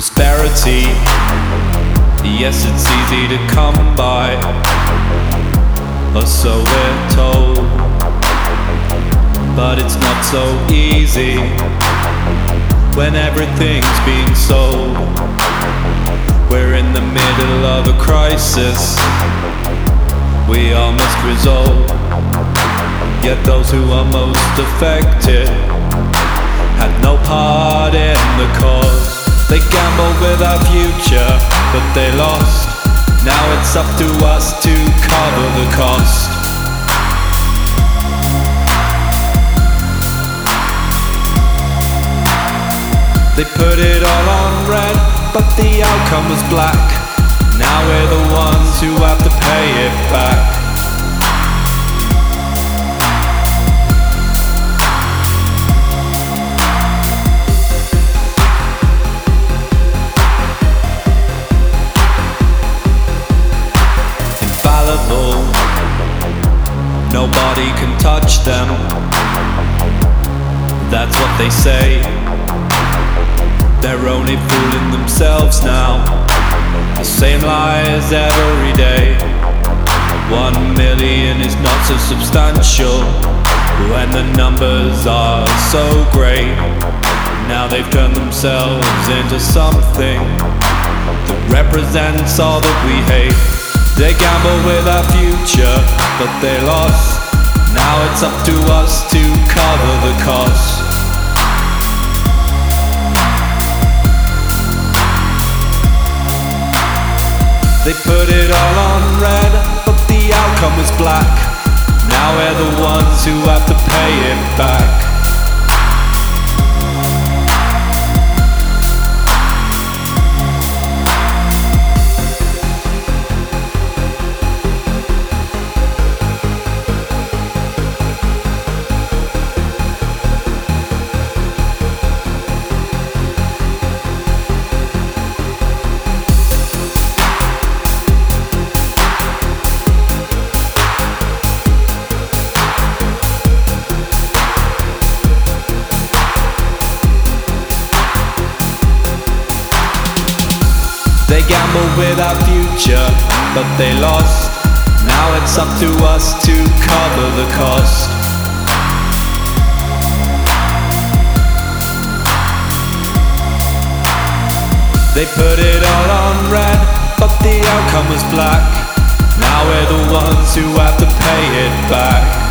Prosperity, yes, it's easy to come by, or so we're told. But it's not so easy when everything's being sold. We're in the middle of a crisis we all must resolve. Yet those who are most affected had no part in the cause. They gambled with our future, but they lost. Now it's up to us to cover the cost. They put it all on red, but the outcome was black. Now we're the ones who have to pay it back. Infallible, nobody can touch them. That's what they say. They're only fooling themselves now. The same lies every day. 1 million is not so substantial when the numbers are so great. Now they've turned themselves into something that represents all that we hate. They gamble with our future, but they lost. Now it's up to us to cover the cost. They put it all on red, but the outcome was black. Now we're the ones who have to pay it back. They gambled with our future, but they lost. Now it's up to us to cover the cost. They put it all on red, but the outcome was black. Now we're the ones who have to pay it back.